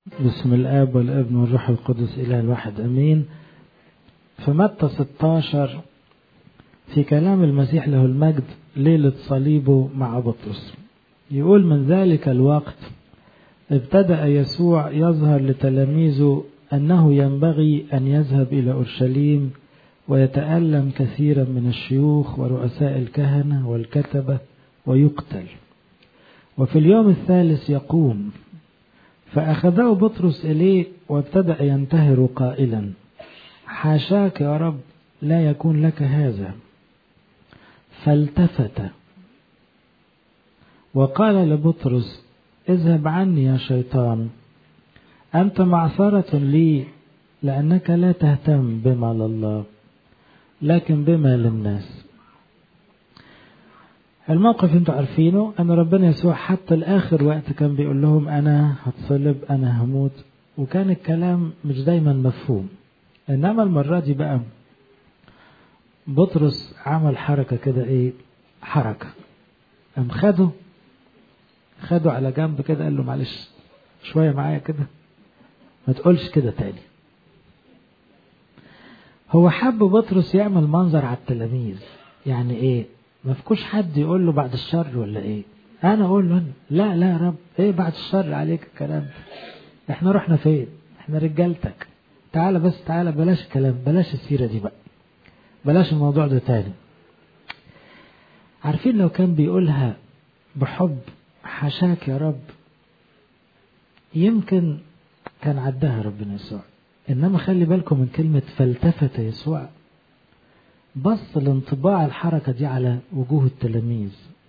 بسم الآب والابن والروح القدس إله الواحد أمين. في متى 16 في كلام المسيح له المجد ليلة صليبه مع بطرس، يقول: من ذلك الوقت ابتدأ يسوع يظهر لتلاميذه أنه ينبغي أن يذهب إلى أورشليم ويتألم كثيرا من الشيوخ ورؤساء الكهنة والكتبة ويقتل، وفي اليوم الثالث يقوم. فأخذه بطرس إليه وابتدأ ينتهر قائلا: حاشاك يا رب، لا يكون لك هذا. فالتفت وقال لبطرس: اذهب عني يا شيطان، أنت معثرة لي، لأنك لا تهتم بما لله لكن بما للناس. الموقف انتوا عارفينه، أن ربنا يسوع حتى الآخر وقت كان بيقول لهم أنا هتصلب، أنا هموت، وكان الكلام مش دايما مفهوم. إنما المرة دي بقى بطرس عمل حركة كده، حركة قام خده على جنب كده، قال له: معلش شوية معايا كده، ما تقولش كده تاني. هو حب بطرس يعمل منظر على التلاميذ، يعني ما فيكوش حد يقول له بعد الشر ولا انا اقول له لا يا رب، بعد الشر عليك الكلام ده، احنا رحنا فين؟ احنا رجالتك، تعالى بس تعالى، بلاش الكلام، بلاش السيرة دي بقى، بلاش الموضوع ده تاني. عارفين لو كان بيقولها بحب، حاشاك يا رب، يمكن كان عدها ربنا يسوع. انما خلي بالكم من كلمة فالتفت يسوع، بص الانطباع الحركة دي على وجوه التلاميذ.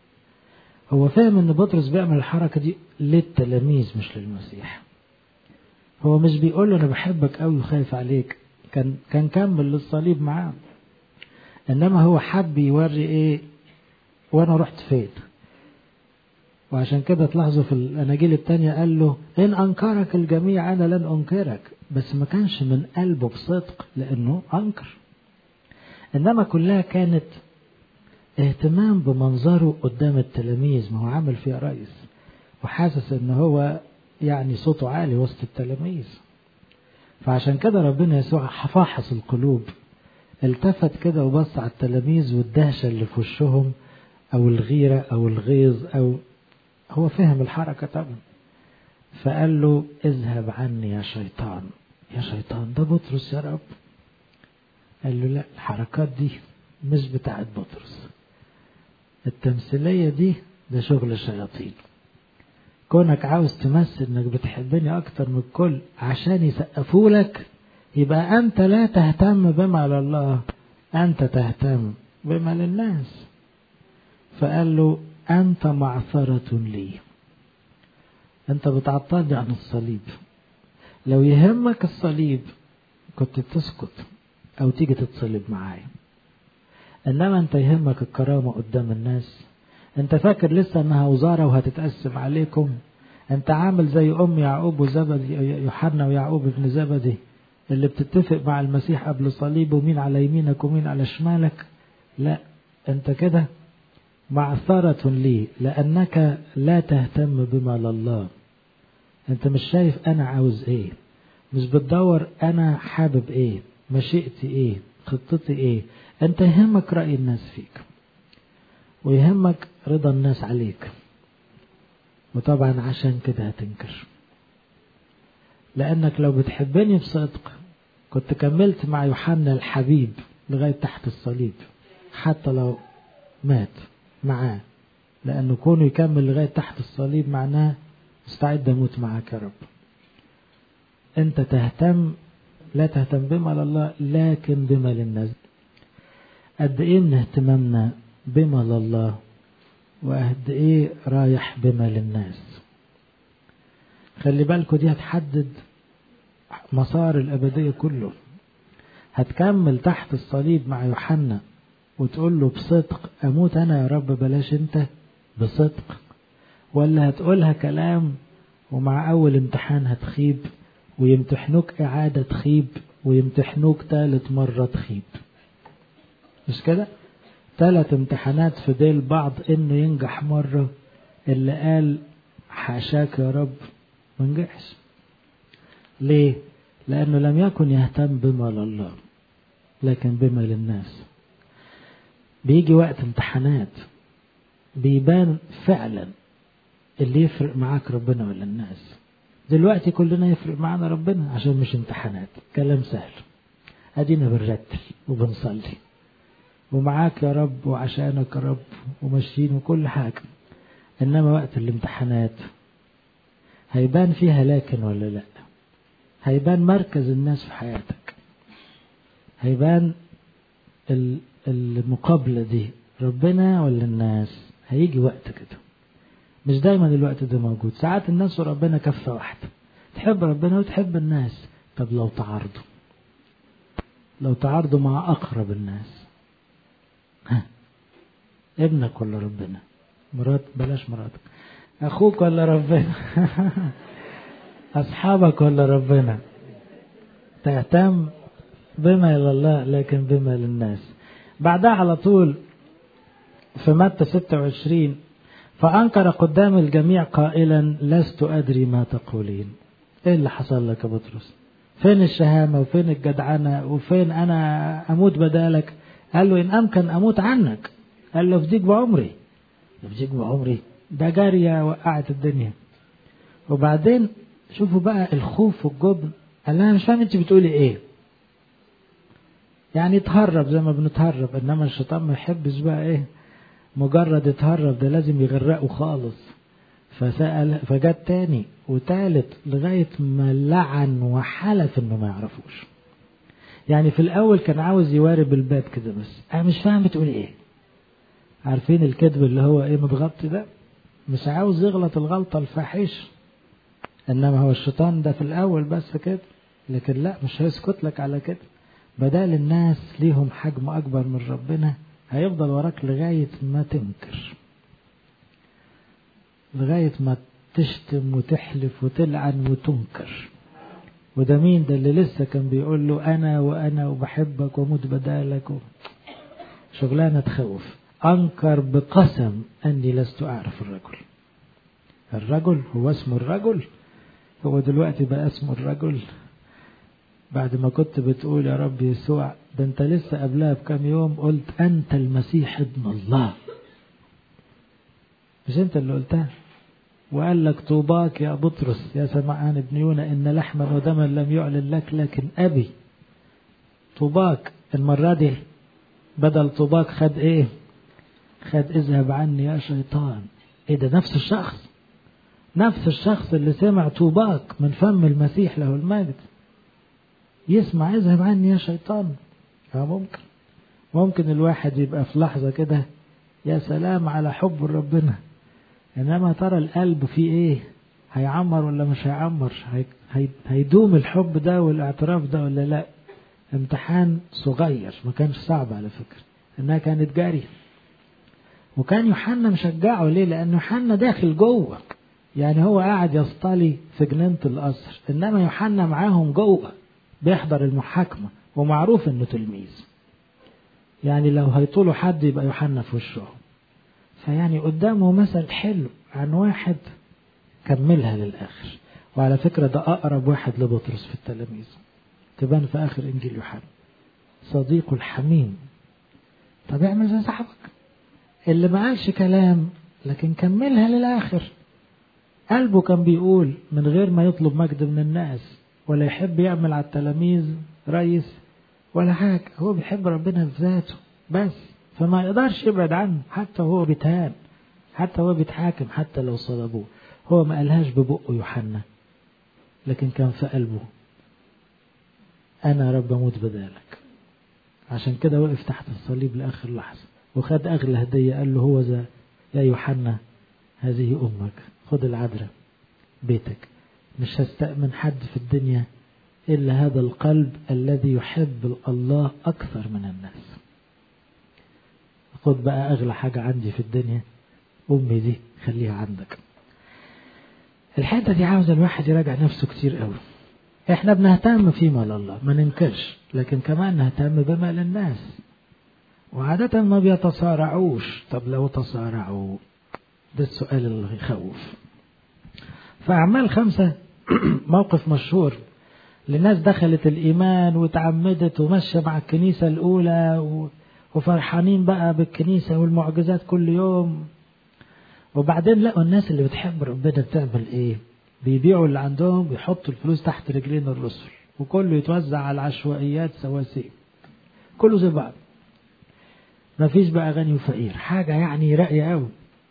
هو فاهم ان بطرس بيعمل الحركة دي للتلاميذ مش للمسيح. هو مش بيقول له انا بحبك قوي وخايف عليك، كان كمل للصليب معاه. انما هو حب يوري وانا رحت فين. وعشان كده تلاحظوا في الاناجيل التانية قال له: ان انكرك الجميع انا لن انكرك، بس ما كانش من قلبه بصدق لانه انكر. انما كلها كانت اهتمام بمنظره قدام التلاميذ، ما هو عامل فيها رئيس وحاسس ان هو يعني صوته عالي وسط التلاميذ. فعشان كده ربنا يسوع فاحص القلوب، التفت كده وبص على التلاميذ والدهشة اللي في وشهم، او الغيرة او الغيظ، او هو فهم الحركة طبعا. فقال له: اذهب عني يا شيطان. يا شيطان ده بطرس يا رب. قال له: لا، الحركات دي مش بتاعت بطرس، التمثيلية دي ده شغل الشياطين. كونك عاوز تمثل انك بتحبني اكتر من الكل عشان يسقفوا لك، يبقى انت لا تهتم بما لله، انت تهتم بما للناس. فقال له: انت معثرة لي، انت بتعطلني عن الصليب. لو يهمك الصليب كنت تسكت او تيجي تتصلب معايا، انما انت يهمك الكرامة قدام الناس. انت فاكر لسه انها وزارة وهتتقسم عليكم؟ انت عامل زي ام يعقوب وزبدي، يوحنا ويعقوب ابن زبدي، اللي بتتفق مع المسيح قبل صليبه مين على يمينك ومين على شمالك. لا، انت كده معثرة لي، لانك لا تهتم بما لله. انت مش شايف انا عاوز مش بتدور انا حابب مشيئتي خطتي انت يهمك رأي الناس فيك، ويهمك رضا الناس عليك. وطبعا عشان كده هتنكر، لأنك لو بتحبني بصدق كنت كملت مع يوحنا الحبيب لغاية تحت الصليب، حتى لو مات معاه، لأنه كونه يكمل لغاية تحت الصليب معناه مستعد أموت معاك يا رب. أنت لا تهتم بما لله لكن بما للناس. قد من اهتمامنا بما لله، وقد رايح بما للناس. خلي بالكوا دي هتحدد مسار الأبدية كله. هتكمل تحت الصليب مع يوحنا وتقول له بصدق أموت أنا يا رب بلاش أنت بصدق، ولا هتقولها كلام ومع أول امتحان هتخيب، ويمتحنوك إعادة تخيب، ويمتحنوك 3 مرة تخيب؟ مش كده؟ 3 امتحانات في ديل بعض إنه ينجح مرة. اللي قال حاشاك يا رب ما نجحش. ليه؟ لأنه لم يكن يهتم بما لله لكن بما للناس. بيجي وقت امتحانات بيبان فعلا اللي يفرق معاك ربنا ولا الناس. دلوقتي كلنا يفرق معنا ربنا عشان مش امتحانات، كلام سهل، ادينا بنرتل وبنصلي ومعاك يا رب وعشانك يا رب وماشيين وكل حاجة. انما وقت الامتحانات هيبان فيها لكن ولا لا، هيبان مركز الناس في حياتك، هيبان المقابلة دي ربنا ولا الناس. هيجي وقت كده، مش دايما الوقت ده موجود. ساعات الناس وربنا كفة واحدة، تحب ربنا وتحب الناس. طب لو تعارضوا مع أقرب الناس، ابنك ولا ربنا، بلاش مراتك، أخوك ولا ربنا أصحابك ولا ربنا. تهتم بما لله لكن بما للناس. بعدها على طول في متى 26 فأنكر قدام الجميع قائلا لست أدري ما تقولين. إيه اللي حصل لك يا بطرس؟ فين الشهامة وفين الجدعنة وفين أنا أموت بدالك؟ قال له إن أمكن أموت عنك. قال له افديك بعمري. افديك بعمري ده جارية وقعت الدنيا. وبعدين شوفوا بقى الخوف والجبن. قال أنا مش فاهم أنت بتقولي إيه. يعني تهرب زي ما بنتهرب، إنما الشيطان ما يحبش بقى إيه مجرد يتهرب، ده لازم يغرقه خالص. فسأل فجت تاني وتالت لغاية ما لعن وحلف إنه ما يعرفوش. يعني في الأول كان عاوز يوارب الباب كده، بس أنا مش فاهم بتقولي إيه. عارفين الكذب اللي هو إيه متغطي ده، مش عاوز يغلط الغلطة الفاحشة. إنما هو الشيطان ده في الأول بس كده، لكن لا، مش هيسكت لك على كده. بدال الناس ليهم حجم أكبر من ربنا، هيفضل وراك لغاية ما تنكر، لغاية ما تشتم وتحلف وتلعن وتنكر. وده مين ده اللي لسه كان بيقول له أنا وبحبك وموت بدالك شغلانة تخوف. أنكر بقسم أني لست أعرف الرجل هو اسمه الرجل. هو دلوقتي بقى اسمه الرجل بعد ما كنت بتقول يا رب يسوع، ده انت لسه قبلها بكام يوم قلت أنت المسيح ابن الله. مش انت اللي قلتها؟ وقال لك طوباك يا بطرس يا سمعان ابن يونا إن لحما ودما لم يعلن لك لكن أبي. طوباك المرة دي بدل طوباك خد ايه؟ خد اذهب عني يا شيطان. ايه ده؟ نفس الشخص اللي سمع طوباك من فم المسيح له المجد يسمع اذهب عني يا شيطان. ممكن الواحد يبقى في لحظة كده يا سلام على حب ربنا، انما ترى القلب فيه ايه؟ هيعمر ولا مش هيعمر؟ هيدوم الحب ده والاعتراف ده ولا لا؟ امتحان صغير ما كانش صعب على فكرة، انها كانت جارية. وكان يوحنا مشجعه ليه؟ لأن يوحنا داخل جوه، يعني هو قاعد يصطلي في جنينة القصر، إنما يوحنا معاهم جوه بيحضر المحاكمة ومعروف إنه تلميذ. يعني لو هيطولوا حد يبقى يوحنا في وشه. فيعني قدامه مثل حلو عن واحد كملها للآخر. وعلى فكرة ده أقرب واحد لبطرس في التلاميذ، تبان في آخر إنجيل يوحنا، صديقه الحميم. طب اعمل زي صاحبك اللي ما قالش كلام لكن كملها للآخر. قلبه كان بيقول من غير ما يطلب مجد من الناس ولا يحب يعمل على التلاميذ رئيس ولا حاجة. هو بيحب ربنا في ذاته بس، فما يقدرش يبعد عنه حتى هو بيتهان، حتى هو بيتحاكم، حتى لو صلبوه. هو ما قالهاش ببقه يوحنا، لكن كان في قلبه أنا رب أموت بدالك. عشان كده وقف تحت الصليب لآخر لحظة وخد أغلى هدية. قال له هو ذا يا يوحنا هذه أمك، خد العذراء بيتك. مش هستأمن حد في الدنيا إلا هذا القلب الذي يحب الله أكثر من الناس. خد بقى أغلى حاجة عندي في الدنيا، أمي دي خليها عندك. الحتة دي عاوز الواحد يراجع نفسه كتير قوي. احنا بنهتم فيما لله ما ننكرش، لكن كمان نهتم بما للناس. وعادة ما بيتصارعوش. طب لو تصارعوا، ده السؤال اللي يخوف. فأعمال 5 موقف مشهور لناس دخلت الإيمان وتعمدت ومشى مع الكنيسة الأولى وفرحانين بقى بالكنيسة والمعجزات كل يوم. وبعدين لقوا الناس اللي بتحب ربنا بتعمل إيه؟ بيبيعوا اللي عندهم ويحطوا الفلوس تحت رجلين الرسل، وكله يتوزع على العشوائيات سواسية، كله زي بعض، مفيش بقى غني وفقير، حاجة يعني راقية قوي.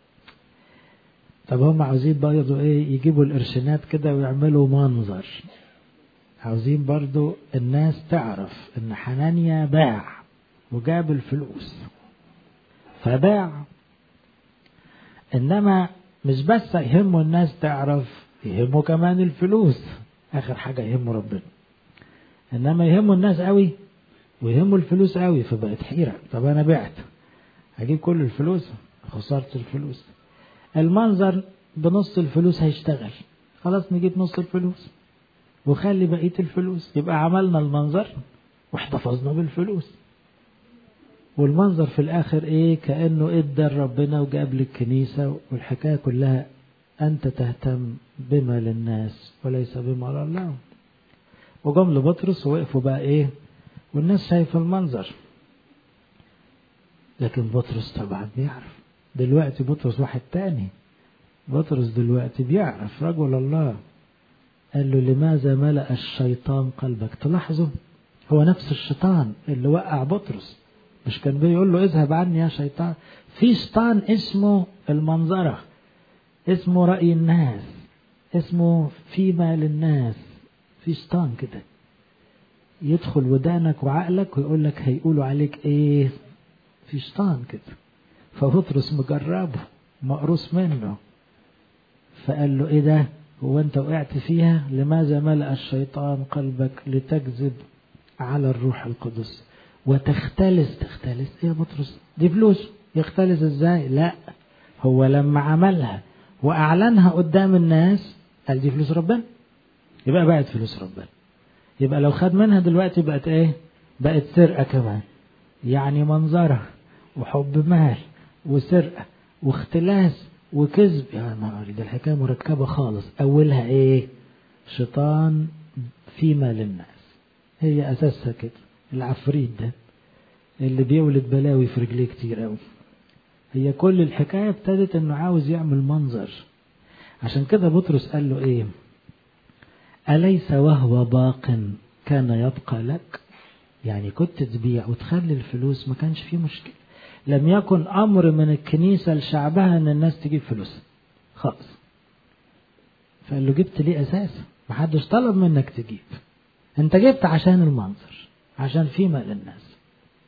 طب هم عاوزين برضو ايه؟ يجيبوا القرشينات كده ويعملوا منظر. عاوزين برضو الناس تعرف ان حنانيا باع وجاب الفلوس، فباع. انما مش بس يهمه الناس تعرف، يهمه كمان الفلوس، اخر حاجة يهمه ربنا. انما يهمه الناس قوي ويهمه الفلوس قوي، فبقت حيرة. طب انا بعت، هجيب كل الفلوس، خسرت الفلوس. المنظر بنص الفلوس هيشتغل، خلاص نجيب نص الفلوس وخلي بقية الفلوس، يبقى عملنا المنظر واحتفظنا بالفلوس. والمنظر في الاخر ايه؟ كأنه ادى ربنا وجاب للكنيسة. والحكاية كلها انت تهتم بما للناس وليس بما لله. وجم لبطرس ووقفوا بقى ايه؟ والناس شايفة المنظر، لكن بطرس طبعا بيعرف. دلوقتي بطرس واحد تاني، بطرس دلوقتي بيعرف رجل الله. قال له لماذا ملأ الشيطان قلبك؟ تلاحظوا هو نفس الشيطان اللي وقع بطرس، مش كان بيقول له اذهب عني يا شيطان؟ في شيطان اسمه المنظرة، اسمه رأي الناس، اسمه فيما للناس. في شيطان كده يدخل ودانك وعقلك ويقول لك هيقولوا عليك ايه. في شيطان كده. فبطرس مجربه مقروس منه، فقال له ايه ده؟ هو انت وقعت فيها؟ لماذا ملأ الشيطان قلبك لتكذب على الروح القدس وتختلس. تختلس ايه يا بطرس؟ دي فلوس، يختلس ازاي؟ لا، هو لما عملها واعلنها قدام الناس قال دي فلوس ربنا، يبقى بقت فلوس ربنا. يبقى لو خد منها دلوقتي بقت ايه؟ بقت سرقة كمان، يعني منظرة وحب مال وسرقة واختلاس وكذب. يا نهار، ده الحكاية مركبة خالص. أولها إيه؟ شيطان فيما للناس، هي أساسها كده. العفريت ده اللي بيولد بلاوي في رجليه كتير أوي، هي كل الحكاية ابتدت إنه عاوز يعمل منظر. عشان كده بطرس قال له إيه؟ أليس وهو باق كان يبقى لك؟ يعني كنت تبيع وتخلي الفلوس، ما كانش فيه مشكلة. لم يكن أمر من الكنيسة لشعبها أن الناس تجيب فلوس خالص. فقال له جبت ليه أساسا؟ محدش طلب منك تجيب، أنت جبت عشان المنظر، عشان فيما للناس.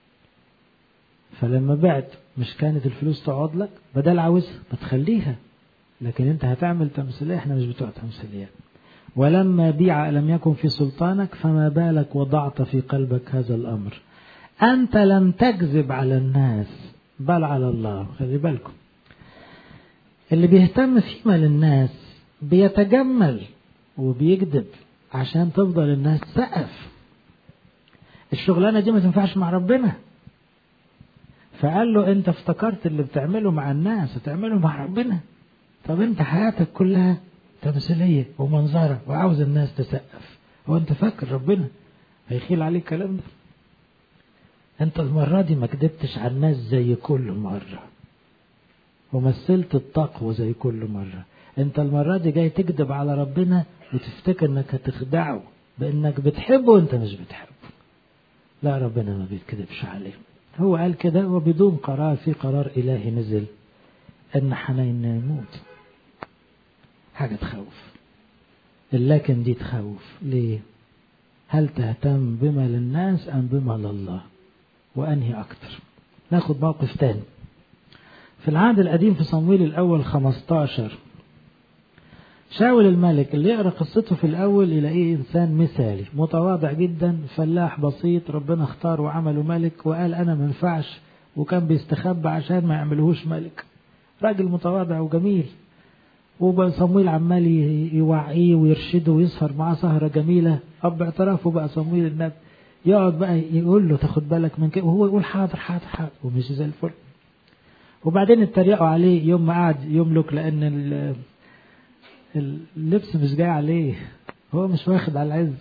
فلما بعت مش كانت الفلوس تقعد لك؟ بدل عاوزها ما تخليها، لكن أنت هتعمل تمثيلية، احنا مش بتوع تمثيليات. ولما بيع لم يكن في سلطانك، فما بالك وضعت في قلبك هذا الأمر؟ أنت لم تكذب على الناس بل على الله. خلي بالكم، اللي بيهتم فيما للناس بيتجمل وبيكذب عشان تفضل الناس تسقف. الشغلانة دي ما تنفعش مع ربنا. فقال له انت افتكرت اللي بتعمله مع الناس هتعمله مع ربنا؟ طب انت حياتك كلها تمثيلية ومنظرة وعاوز الناس تسقف، هو انت فاكر ربنا هيخيل عليك الكلام ده؟ انت المرة دي ما كدبتش على الناس زي كل مرة، ومثلت التقوى زي كل مرة. انت المرة دي جاي تكذب على ربنا وتفتكر انك هتخدعه بانك بتحبه وانت مش بتحبه. لا، ربنا ما بيتكذبش عليه. هو قال كده وبدون قرار، في قرار الهي نزل ان حنين يموت. حاجة تخوف، لكن دي تخوف ليه؟ هل تهتم بما للناس ام بما لله؟ وأنهي أكتر؟ ناخد موقف تاني في العهد القديم في صمويل الأول 15. شاول الملك اللي يقرأ قصته في الأول يلاقيه إنسان مثالي متواضع جدا، فلاح بسيط، ربنا اختار وعمله ملك، وقال أنا منفعش، وكان بيستخبى عشان ما يعملهوش ملك. راجل متواضع وجميل، وصمويل عمال يوعيه ويرشده ويسهر معاه سهرة جميلة. أب اعترافه بقى صمويل النبي، يقعد بقى يقول له تاخد بالك من كده، وهو يقول حاضر حاضر حاضر ومش زي الفل. وبعدين اتريقوا عليه يوم ما قعد يملك، لأن اللبس مش جاي عليه، هو مش واخد على العز،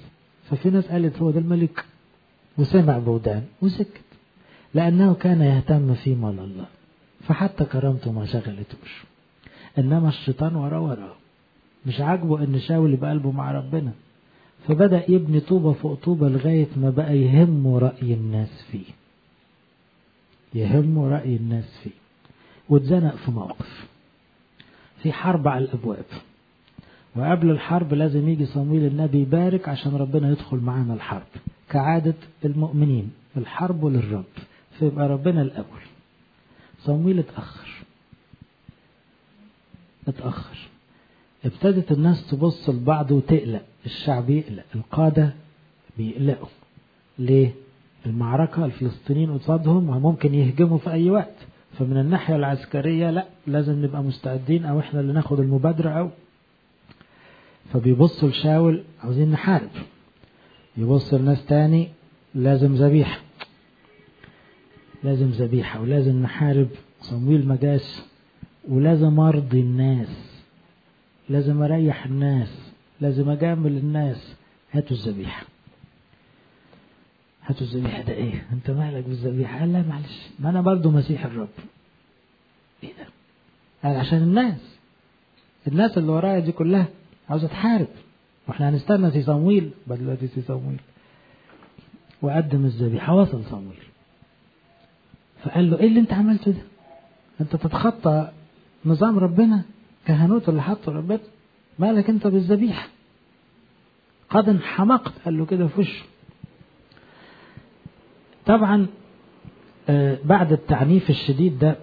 ففي ناس قالت هو ده الملك، وسمع بودان وسكت، لأنه كان يهتم فيما لله، فحتى كرامته ما شغلتوش. إنما الشيطان وراه مش عاجبه إن شاول يبقى قلبه مع ربنا، فبدأ يبني طوبة فوق طوبة لغاية ما بقى يهمه رأي الناس فيه، يهمه رأي الناس فيه. واتزنق في موقف، في حرب على الأبواب، وقبل الحرب لازم يجي صمويل النبي يبارك عشان ربنا يدخل معانا الحرب، كعادة المؤمنين الحرب للرب، فيبقى ربنا الأول. صمويل اتأخر، ابتدت الناس تبص لبعض وتقلق، الشعب يقلق، القادة بيقلقوا. ليه؟ المعركة الفلسطينيين قصادهم وممكن يهجموا في أي وقت، فمن الناحية العسكرية لا، لازم نبقى مستعدين أو إحنا اللي ناخد المبادرة أو. فبيبصوا لشاول عاوزين نحارب، يبص الناس تاني لازم ذبيحة ولازم نحارب. صمويل ما جاش، ولازم أرضي الناس، لازم أريح الناس، لازم أجامل الناس. هاتوا الذبيحة ده إيه؟ أنت مالك بالذبيحة؟ قال لا معلش، ما أنا برضو مسيح الرب. إيه ده؟ قال عشان الناس اللي ورايا دي كلها عاوزة تحارب، وإحنا هنستنى في صمويل؟ دلوقتي في صمويل. وقدم الذبيحة. وصل صمويل فقال له إيه اللي أنت عملته ده؟ أنت تتخطى نظام ربنا، كهنوت اللي حطه ربنا، مالك أنت بالذبيحة؟ قد انحمقت، قال له كده في وشه. طبعا بعد التعنيف الشديد ده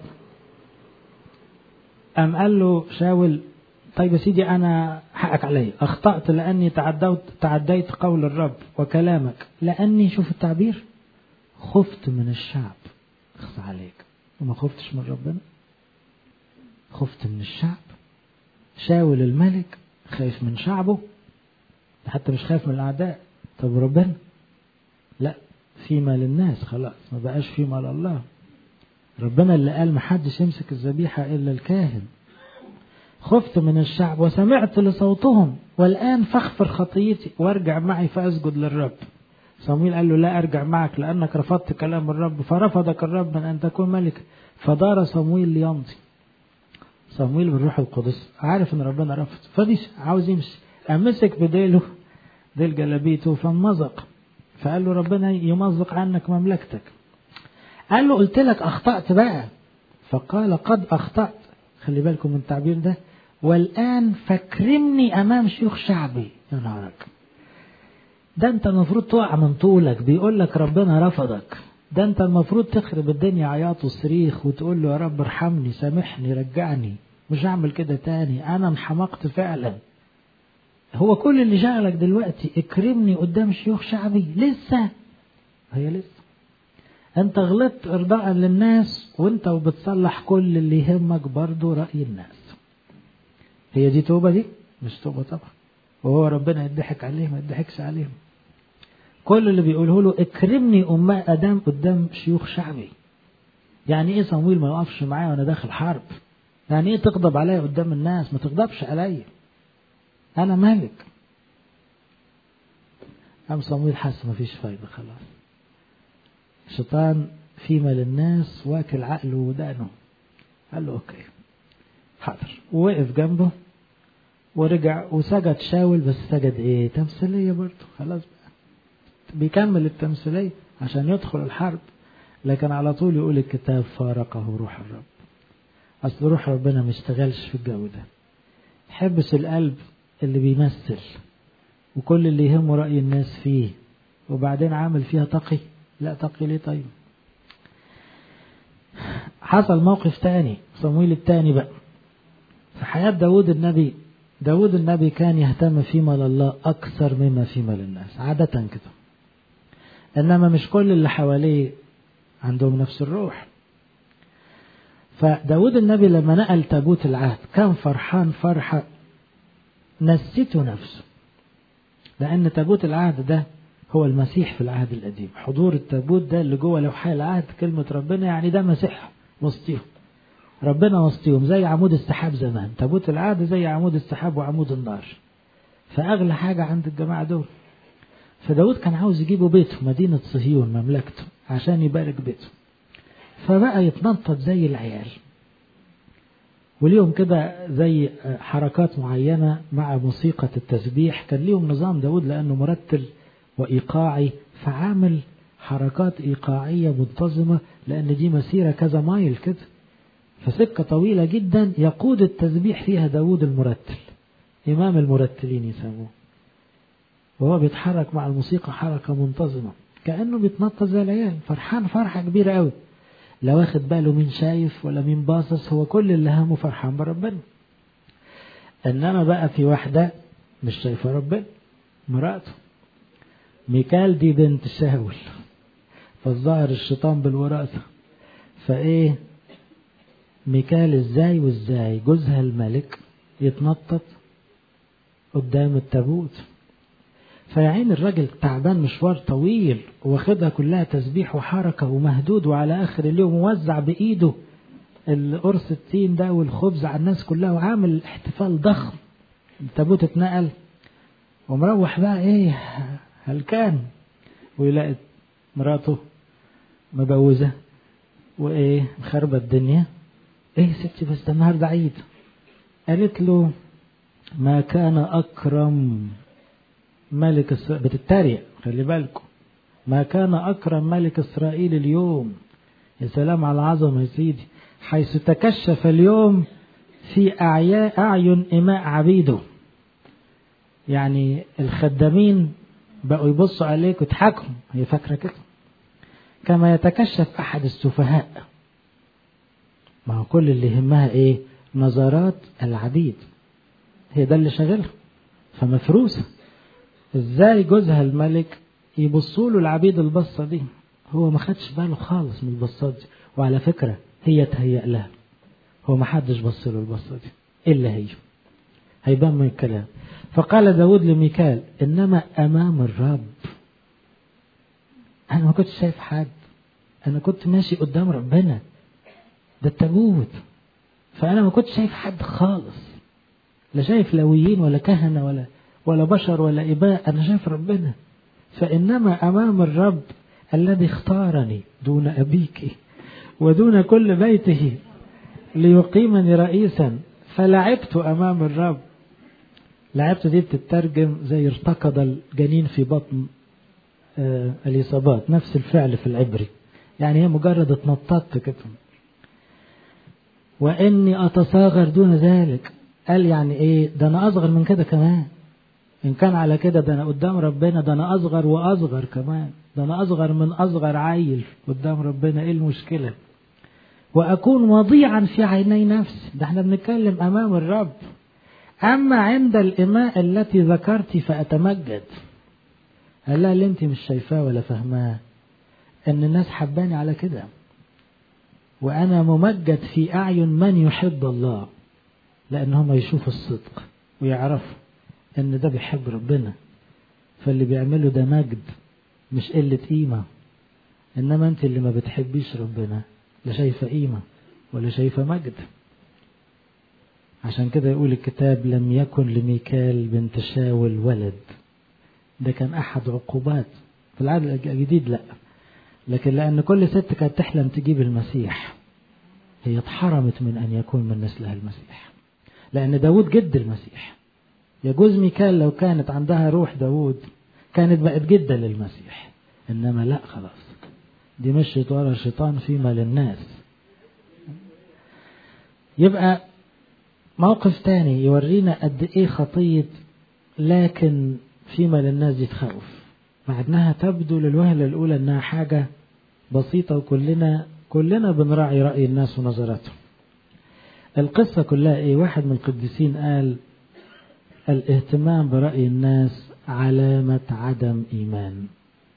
قام قال له شاول طيب يا سيدي أنا حقك علي، أخطأت لأني تعديت قول الرب وكلامك، لأني شوف التعبير خفت من الشعب. اخص عليك، وما خفتش من ربنا، خفت من الشعب. شاول الملك خايف من شعبه، حتى مش خايف من الأعداء. طب ربنا لا، فيما للناس خلاص، ما بقاش فيما لله. ربنا اللي قال محدش يمسك الذبيحة إلا الكاهن. خفت من الشعب وسمعت لصوتهم، والآن فاغفر خطيتي وارجع معي فأسجد للرب. صمويل قال له لا أرجع معك لأنك رفضت كلام الرب، فرفضك الرب من أن تكون ملك. فدار صمويل ليمضي. صمويل بالروح القدس عارف أن ربنا رفض، فديش عاوز يمشي، أمسك بديله ديل جلبيته فانمزق، فقال له ربنا يمزق عنك مملكتك. قال له قلت لك أخطأت بقى، فقال قد أخطأت. خلي بالكم من التعبير ده، والآن فاكرمني أمام شيوخ شعبي. يا نهارك، ده أنت المفروض تقع من طولك، بيقول لك ربنا رفضك، ده أنت المفروض تخرب الدنيا عياط وصريخ وتقول له يا رب ارحمني سامحني رجعني، مش هعمل كده تاني، أنا انحمقت فعلا. هو كل اللي شغلك دلوقتي اكرمني قدام شيوخ شعبي؟ لسه هي لسه أنت غلطت إرضاء للناس، وأنت وبتصلح كل اللي يهمك برضو رأي الناس. هي دي توبة؟ دي مش توبة طبعا. وهو ربنا يضحك عليهم؟ ما يضحكش عليهم. كل اللي بيقوله له اكرمني أدام قدام شيوخ شعبي. يعني إيه صمويل ما يقفش معايا وأنا داخل حرب؟ يعني إيه تغضب عليا قدام الناس؟ ما تغضبش عليا، أنا مالك. قام صمويل حس ما فيش فايدة، خلاص الشيطان فيما للناس واكل عقله ودانه. قال له اوكي حاضر، ووقف جنبه ورجع وسجد شاول، بس سجد ايه؟ تمثيلية برضه، خلاص بقى بيكمل التمثيلية عشان يدخل الحرب. لكن على طول يقول الكتاب فارقه روح الرب. اصل روح ربنا ما اشتغلش في الجو ده. حبس القلب اللي بيمثل وكل اللي يهمه رأي الناس فيه، وبعدين عامل فيها تقي. لا تقي ليه؟ طيب حصل موقف تاني، صمويل التاني بقى في حياة داود النبي. داود النبي كان يهتم فيما لله أكثر مما فيما للناس عادة كده، إنما مش كل اللي حواليه عندهم نفس الروح. فداود النبي لما نقل تابوت العهد كان فرحان فرحة نسيته نفسه، لأن تابوت العهد ده هو المسيح في العهد القديم. حضور التابوت ده اللي جوه لوحي العهد كلمة ربنا، يعني ده مسيح وسطيهم، ربنا وسطيهم، زي عمود السحاب زمان. تابوت العهد زي عمود السحاب وعمود النار، فأغلى حاجة عند الجماعة دول. فداود كان عاوز يجيبه بيته، مدينة صهيون مملكته، عشان يبارك بيته. فبقى يتنطط زي العيال، وليهم كده زي حركات معينة مع موسيقى التسبيح. كان ليهم نظام داود لأنه مرتل وإيقاعي، فعامل حركات إيقاعية منتظمة، لأن دي مسيرة كذا مايل كده، فسكة طويلة جدا يقود التسبيح فيها داود المرتل، إمام المرتلين يسموه. وهو بيتحرك مع الموسيقى حركة منتظمة، كأنه بيتنطط زي العيال، فرحان فرحة كبيرة قوي، لا واخد باله مين شايف ولا مين باصص، هو كل اللي همه فرحان بربنا. إنما بقى في واحدة مش شايفة ربنا، مراته ميكال دي بنت شاول، فالظاهر الشيطان بالوراثة. فإيه ميكال إزاي وإزاي جوزها الملك يتنطط قدام التابوت؟ فيعين الراجل تعبان مشوار طويل، واخدها كلها تسبيح وحركة ومهدود، وعلى آخر اليوم موزع بإيده القرص التين ده والخبز على الناس كلها، وعامل احتفال ضخم. التابوت اتنقل ومروح بقى ايه هلكان، ويلاقي مراته مبوزة وايه مخربة الدنيا. ايه ستي بس ده النهارده عيد. قالت له ما كان أكرم ملك بتتريق، خلي بالكم، ما كان أكرم ملك إسرائيل اليوم. يا سلام على العظمة يا سيدي، حيث تكشف اليوم في أعين إماء عبيده. يعني الخدامين بقوا يبصوا عليك ويضحكوا، هي فاكرة كده، كما يتكشف أحد السفهاء. ما هو كل اللي يهمها إيه؟ نظرات العبيد، هي ده اللي شغلها، فمفروسة. إزاي جوزها الملك يبصوا له العبيد البصة دي؟ هو ما خدش باله خالص من البصات دي، وعلى فكرة هي تهيأ لها، هو ما حدش بص له البصة دي إلا هي، هيبان من الكلام. فقال داود لميكال إنما أمام الرب. أنا ما كنت شايف حد، أنا كنت ماشي قدام ربنا، ده التابوت، فأنا ما كنت شايف حد خالص، لا شايف لويين ولا كهنة ولا بشر ولا إباء، أنا شايف ربنا. فإنما أمام الرب الذي اختارني دون أبيك ودون كل بيته ليقيمني رئيسا، فلعبت أمام الرب. لعبت دي بتترجم زي ارتقد الجنين في بطن اليصابات، نفس الفعل في العبري، يعني هي مجرد اتنططت كده. وإني أتصاغر دون ذلك، قال يعني إيه؟ ده أنا أصغر من كده كمان، إن كان على كده ده أنا قدام ربنا ده أنا أصغر وأصغر كمان، ده أنا أصغر من أصغر عيل قدام ربنا، إيه المشكلة؟ وأكون وضيعا في عيني نفسي، ده احنا بنتكلم أمام الرب. أما عند الإماء التي ذكرت فأتمجد. قال لها اللي انت مش شايفاه ولا فهماه ان الناس حباني على كده، وأنا ممجد في أعين من يحب الله، لأنهم يشوفوا الصدق ويعرفوا ان ده بيحب ربنا، فاللي بيعمله ده مجد مش قلة قيمة. إنما انت اللي ما بتحبيش ربنا لا شايفة قيمة ولا شايفة مجد. عشان كده يقول الكتاب لم يكن لميكال بنت شاول ولد، ده كان أحد عقوبات في العهد الجديد، لا، لكن لأن كل ست كانت تحلم تجيب المسيح، هي اتحرمت من أن يكون من نسلها المسيح، لأن داود جد المسيح. يجوز ميكال لو كانت عندها روح داود كانت بقت جدة للمسيح، إنما لا، خلاص دي مشيت ورا الشيطان فيما للناس. يبقى موقف تاني يورينا قد ايه خطية لكن فيما للناس دي تخوف، مع انها تبدو للوهلة الاولى انها حاجة بسيطة، وكلنا بنراعي رأي الناس ونظراتهم. القصة كلها ايه؟ واحد من القديسين قال الاهتمام برأي الناس علامة عدم ايمان.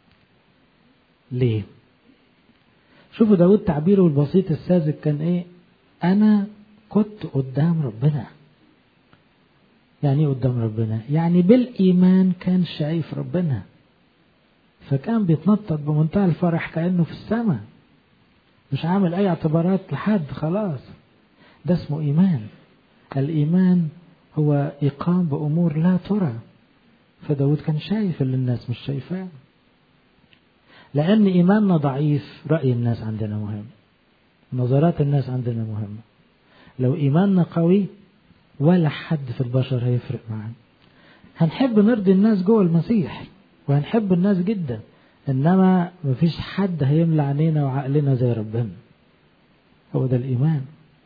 ليه؟ شوفوا داود تعبيره البسيط الساذج كان ايه؟ انا كنت قدام ربنا. يعني ايه قدام ربنا؟ يعني بالايمان كان شايف ربنا، فكان بيتنطط بمنتهى الفرح كأنه في السماء، مش عامل اي اعتبارات لحد، خلاص ده اسمه ايمان. الايمان هو ايقان بامور لا ترى، فداود كان شايف اللي الناس مش شايفاه. لأن إيماننا ضعيف رأي الناس عندنا مهم، نظرات الناس عندنا مهمة. لو إيماننا قوي ولا حد في البشر هيفرق معانا. هنحب نرضي الناس جوه المسيح وهنحب الناس جدا، إنما مفيش حد هيملى عينينا وعقلنا زي ربنا. هو ده الإيمان.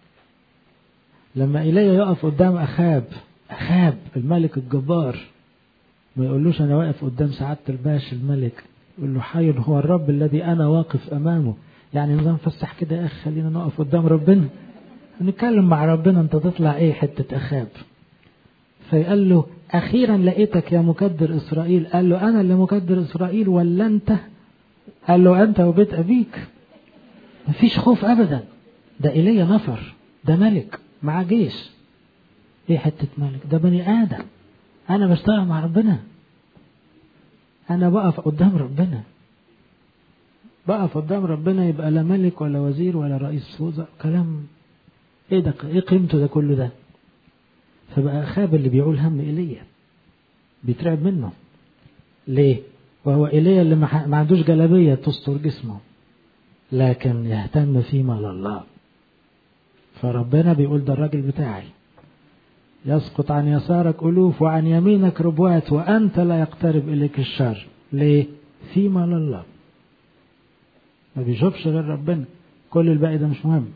لما إيليا يقف قدام أخاب الملك الجبار، ما يقولوش أنا واقف قدام سعادة الباشا الملك، يقول له حي هو الرب الذي أنا واقف أمامه. يعني نظام فسح كده يا أخي، خلينا نقف قدام ربنا نتكلم مع ربنا. أنت تطلع إيه حتة أخاب؟ فيقال له أخيرا لقيتك يا مكدر إسرائيل. قال له أنا اللي مكدر إسرائيل ولا أنت؟ قال له أنت وبيت أبيك. مفيش خوف أبدا. ده إيليا نفر، ده ملك مع جيش. إيه حتة ملك؟ ده بني آدم. أنا بشتغل مع ربنا، أنا بقف قدام ربنا. بقف قدام ربنا يبقى لا ملك ولا وزير ولا رئيس وزراء كلام. إيه ده؟ إيه قيمته ده كله ده؟ فبقى أخاب اللي بيقول هم إيليا بيترعب منه. ليه؟ وهو إيليا اللي ما عندوش جلابية تستر جسمه، لكن يهتم فيما لله. فربنا بيقول ده الراجل بتاعي يسقط عن يسارك ألوف وعن يمينك ربوات وأنت لا يقترب إليك الشر. ليه؟ فيما لله. ما بيشوفش غير ربنا، كل الباقي ده مش مهم.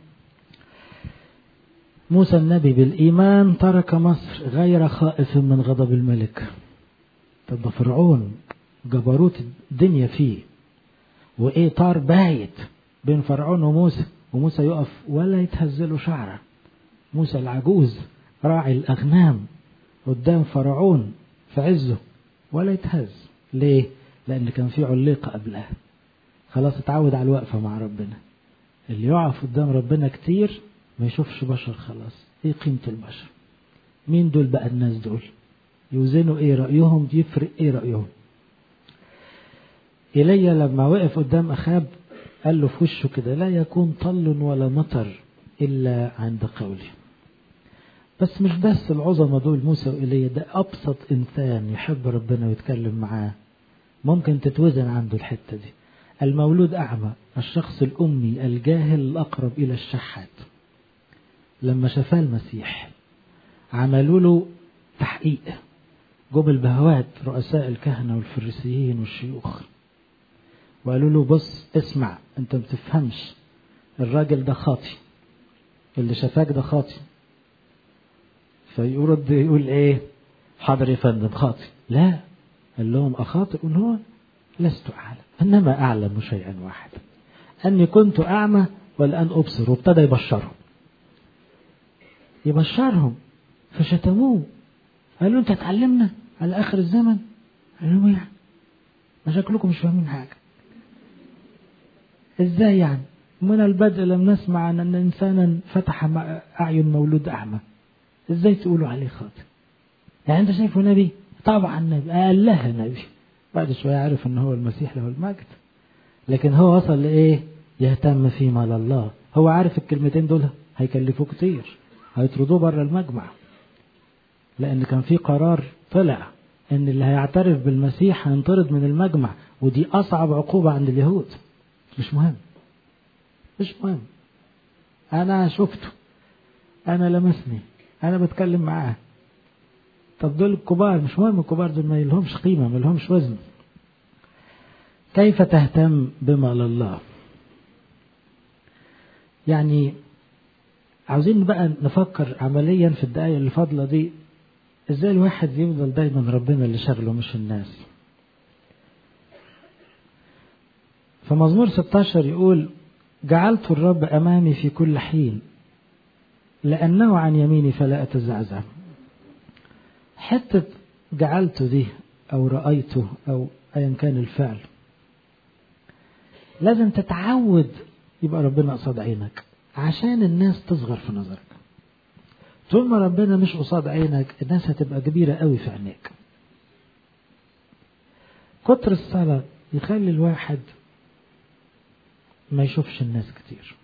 موسى النبي بالإيمان ترك مصر غير خائف من غضب الملك. طب فرعون جبروت الدنيا فيه، وإيه طار بايت بين فرعون وموسى يقف ولا يتهزله شعره. موسى العجوز راعي الأغنام قدام فرعون في عزه ولا يتهز. ليه؟ لأن كان في عليقة قبلها، خلاص اتعود على الوقفة مع ربنا. اللي يقف قدام ربنا كتير ما يشوفش بشر خلاص. ايه قيمة البشر؟ مين دول بقى الناس دول؟ يوزنوا ايه رأيهم؟ يفرق ايه رأيهم؟ إيليا لما وقف قدام أخاب قال له في وشه كده لا يكون طل ولا مطر إلا عند قولي. بس مش بس العظمة دول موسى وإيليا، ده أبسط إنسان يحب ربنا ويتكلم معاه ممكن تتوزن عنده الحتة دي. المولود أعمى، الشخص الأمي الجاهل الأقرب إلى الشحات، لما شفاه المسيح عملوا له تحقيق. جم البهوات رؤساء الكهنة والفريسيين والشيوخ وقالوا له بص اسمع، انت بتفهمش، الراجل ده خاطي، اللي شفاك ده خاطي. فيرد يقول ايه؟ حاضر يا فندم خاطي. لا، قال لهم أخاطئ هو؟ لست أعلم، إنما أعلم شيئا واحدا، أني كنت أعمى والآن أبصر. وابتدى يبشرهم فشتموه، قالوا أنت تعلمنا على آخر الزمن. قالوا يعني ما شكلكم مش فاهمين حاجة. إزاي يعني؟ من البدء لم نسمع أن إنسانا فتح أعين مولود أعمى، إزاي تقولوا عليه خاطئ؟ يعني أنت شايفه نبي؟ طبعا نبي، قال لها نبي. بعد شوية عرف أنه هو المسيح له المجد. لكن هو وصل لإيه؟ يهتم فيما لله. هو عارف الكلمتين دول هيكلفوه كتير، هيطردوه بره المجمع، لأن كان في قرار طلع أن اللي هيعترف بالمسيح هينطرد من المجمع، ودي أصعب عقوبة عند اليهود. مش مهم، أنا شفته، أنا لمسني، أنا بتكلم معاه. طب دول الكبار مش مهم، الكبار دول ما لهمش قيمة، ما لهمش وزن. كيف تهتم بما لله؟ يعني عاوزين بقى نفكر عمليا في الدقايق اللي فاضلة دي، ازاي الواحد يفضل دايما ربنا اللي شغله مش الناس. فمزمور 16 يقول جعلت الرب أمامي في كل حين لأنه عن يميني فلا أتزعزع. حتى جعلته دي أو رأيته أو أيا كان الفعل لازم تتعود يبقى ربنا قصاد عينك عشان الناس تصغر في نظرك. طول ما ربنا مش قصاد عينك الناس هتبقى كبيرة قوي في عينيك. كتر الصلاة يخلي الواحد ما يشوفش الناس كتير.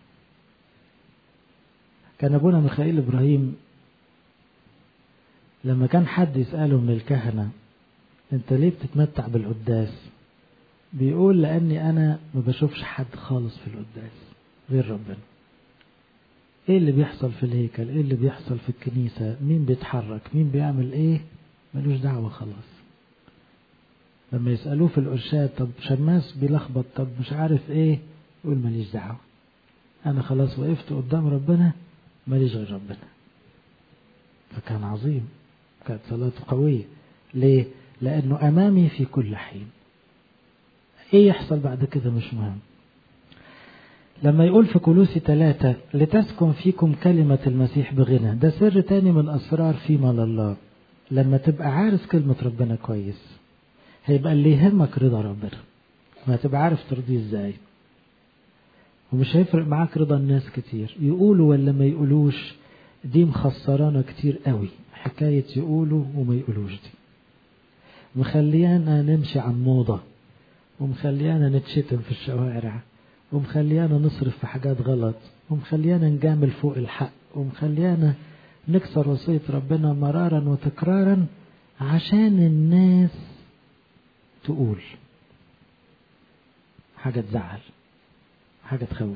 كان أبونا ميخائيل إبراهيم لما كان حد يسأله من الكهنة انت ليه بتتمتع بالقداس؟ بيقول لاني انا ما بشوفش حد خالص في القداس غير ربنا. ايه اللي بيحصل في الهيكل، ايه اللي بيحصل في الكنيسة، مين بيتحرك، مين بيعمل ايه، ملوش دعوة خلاص. لما يسألوه في الإرشاد طب شماس بيلخبط، طب مش عارف ايه، يقول ماليش دعوة، انا خلاص وقفت قدام ربنا، ماليش غير ربنا. فكان عظيم، كانت صلاته قوية. ليه؟ لأنه أمامي في كل حين. ايه يحصل بعد كده مش مهم. لما يقول في كولوسي 3 لتسكن فيكم كلمة المسيح بغنى، ده سر تاني من أسرار فيما لله. لما تبقى عارف كلمة ربنا كويس هيبقى اللي يهمك رضا ربنا، وهتبقى عارف ترضيه ازاي. ومش هيفرق معاك رضا الناس كتير، يقولوا ولا ما يقولوش، دي مخسرانا كتير قوي. حكاية يقولوا وما يقولوش دي مخليانا نمشي عن موضة، ومخليانا نتشتم في الشوارع، ومخليانا نصرف في حاجات غلط، ومخليانا نجامل فوق الحق، ومخليانا نكسر وصية ربنا مرارا وتكرارا عشان الناس تقول. حاجة تزعل، حاجة تخوف.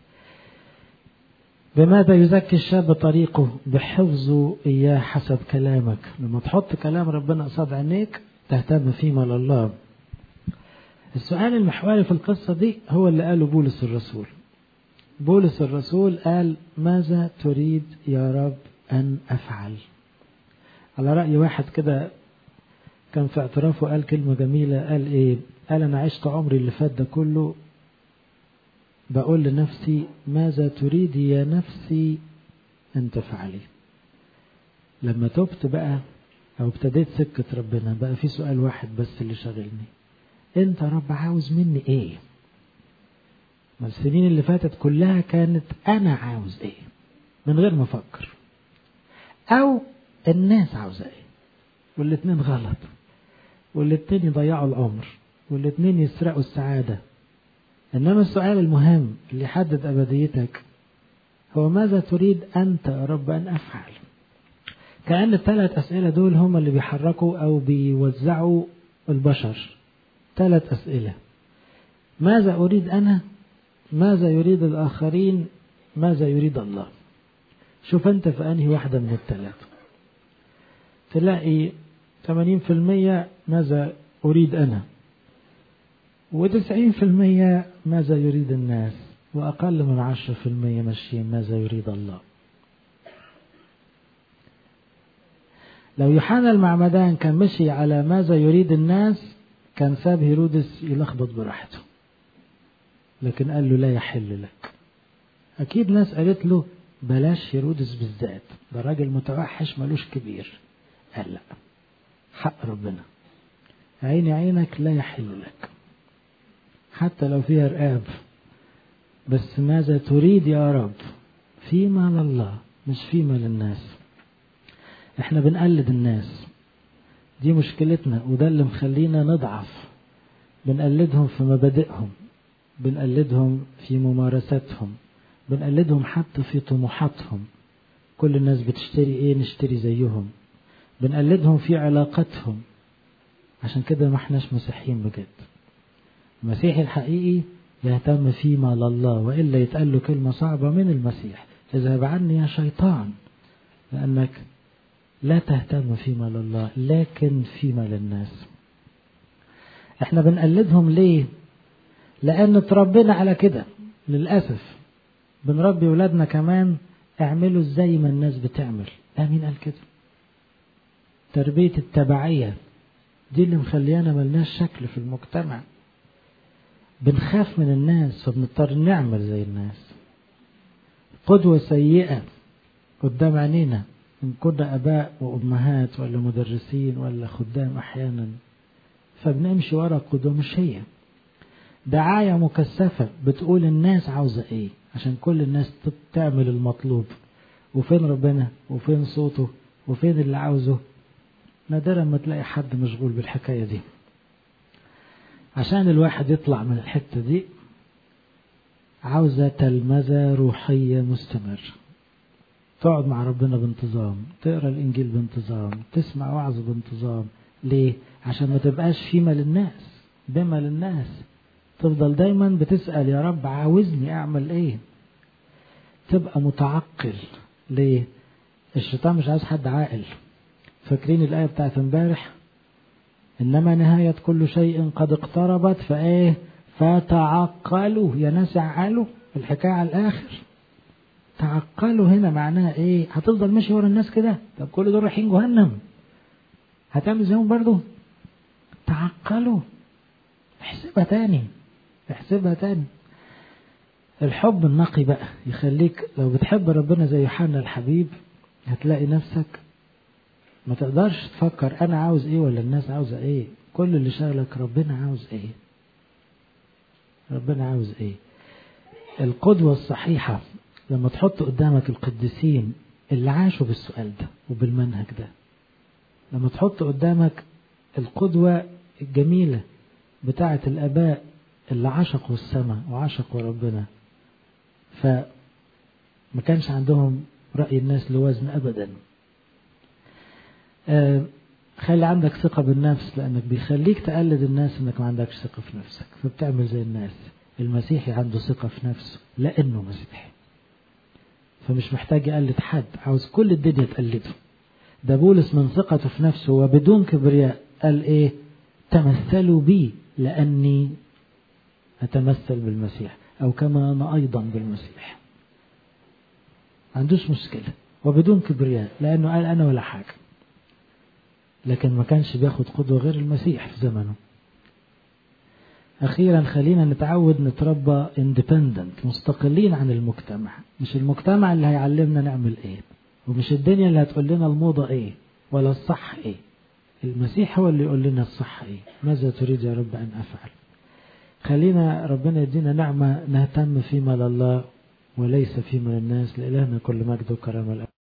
بماذا يزكي الشاب طريقه؟ بحفظه إياه حسب كلامك. لما تحط كلام ربنا قصاد عينيك تهتم فيما لله. السؤال المحوري في القصة دي هو اللي قاله بولس الرسول. بولس الرسول قال ماذا تريد يا رب أن أفعل؟ على رأي واحد كده كان في اعترافه قال كلمة جميلة، قال إيه؟ قال أنا عشت عمري اللي فات ده كله بقول لنفسي ماذا تريد يا نفسي أن تفعلي. لما تبت بقى أو ابتديت سكة ربنا بقى في سؤال واحد بس اللي شغلني، أنت رب عاوز مني إيه؟ ما السنين اللي فاتت كلها كانت أنا عاوز إيه من غير ما أفكر، أو الناس عاوزة إيه، والاتنين غلط، والاتنين يضيعوا العمر، والاتنين يسرقوا السعادة. إنما السؤال المهم اللي يحدد أبديتك هو ماذا تريد أنت يا رب أن أفعل؟ كأن الثلاث أسئلة دول هم اللي بيحركوا أو بيوزعوا البشر. 3 أسئلة: ماذا أريد أنا؟ ماذا يريد الآخرين؟ ماذا يريد الله؟ شوف أنت في أنهي واحدة من الثلاثة. تلاقي 80% ماذا أريد أنا، و90% ماذا يريد الناس، وأقل من 10% ماشيين ماذا يريد الله. لو يوحنا المعمدان كان مشي على ماذا يريد الناس كان ساب هيرودس يلخبط براحته، لكن قال له لا يحل لك. أكيد ناس قالت له بلاش هيرودس بالذات، ده راجل متوحش ملوش كبير. قال لا، حق ربنا، عيني عينك لا يحل لك، حتى لو فيها رقاب، بس ماذا تريد يا رب فيما لله مش فيما للناس. احنا بنقلد الناس، دي مشكلتنا، وده اللي مخلينا نضعف. بنقلدهم في مبادئهم، بنقلدهم في ممارساتهم، بنقلدهم حتى في طموحاتهم. كل الناس بتشتري ايه نشتري زيهم. بنقلدهم في علاقتهم. عشان كده ما احناش مسيحيين بجد. المسيحي الحقيقي يهتم فيما لله، وإلا يتقال له كلمة صعبة من المسيح: اذهب عني يا شيطان، لأنك لا تهتم فيما لله لكن فيما للناس. احنا بنقلدهم ليه؟ لأن تربينا على كده للأسف. بنربي ولادنا كمان اعملوا زي ما الناس بتعمل. مين قال كده؟ تربية التبعية دي اللي مخليانا ملناش شكل في المجتمع. بنخاف من الناس فبنضطر نعمل زي الناس. قدوة سيئة قدام عينينا، إن كنا أباء وأمهات ولا مدرسين ولا خدام أحيانا، فبنمشي ورا قدوة مش هي. دعاية مكثفة بتقول الناس عاوزة إيه عشان كل الناس تعمل المطلوب. وفين ربنا؟ وفين صوته؟ وفين اللي عاوزه؟ نادرا ما تلاقي حد مشغول بالحكاية دي. عشان الواحد يطلع من الحتة دي عاوزة تلمذة روحية مستمر. تقعد مع ربنا بانتظام، تقرأ الإنجيل بانتظام، تسمع وعظ بانتظام، ليه؟ عشان ما تبقاش فيما للناس بما للناس، تفضل دايما بتسأل يا رب عاوزني أعمل إيه. تبقى متعقل. ليه؟ الشيطان مش عاوز حد عاقل. فاكرين الآية بتاعت امبارح؟ إنما نهاية كل شيء قد اقتربت فإيه؟ فتعقلوا يا ناس، عقلوا الحكاية على الآخر. تعقلوا هنا معناها إيه؟ هتفضل ماشي ورا الناس كده؟ طب كل دول رايحين جهنم، هتعمل زيهم برضو؟ تعقلوا، احسبها تاني، احسبها تاني. الحب النقي بقى يخليك لو بتحب ربنا زي يوحنا الحبيب هتلاقي نفسك ما تقدرش تفكر أنا عاوز إيه ولا الناس عاوزة إيه. كل اللي شغلك ربنا عاوز إيه، ربنا عاوز إيه. القدوة الصحيحة لما تحط قدامك القديسين اللي عاشوا بالسؤال ده وبالمنهج ده، لما تحط قدامك القدوة الجميلة بتاعة الآباء اللي عشقوا السماء وعشقوا ربنا، فما كانش عندهم رأي الناس لوزن أبدا. خلي عندك ثقة بالنفس، لأنك بيخليك تقلد الناس انك ما عندكش ثقة في نفسك فبتعمل زي الناس. المسيحي عنده ثقة في نفسه لأنه مسيحي، فمش محتاج يقلد حد، عاوز كل الدنيا تقلده. ده بولس من ثقته في نفسه وبدون كبرياء قال ايه؟ تمثلوا بي لأني أتمثل بالمسيح، أو كما أنا أيضا بالمسيح. ما عندوش مشكلة وبدون كبرياء، لأنه قال أنا ولا حاجة. لكن ما كانش بياخد قدوة غير المسيح في زمنه. أخيرا خلينا نتعود نتربى independent، مستقلين عن المجتمع. مش المجتمع اللي هيعلمنا نعمل ايه، ومش الدنيا اللي هتقول لنا الموضة ايه ولا الصح ايه. المسيح هو اللي يقول لنا الصح ايه. ماذا تريد يا رب أن أفعل؟ خلينا ربنا يدينا نعمة نهتم فيما لله وليس فيما للناس. لإلهنا كل مجد وكرامة.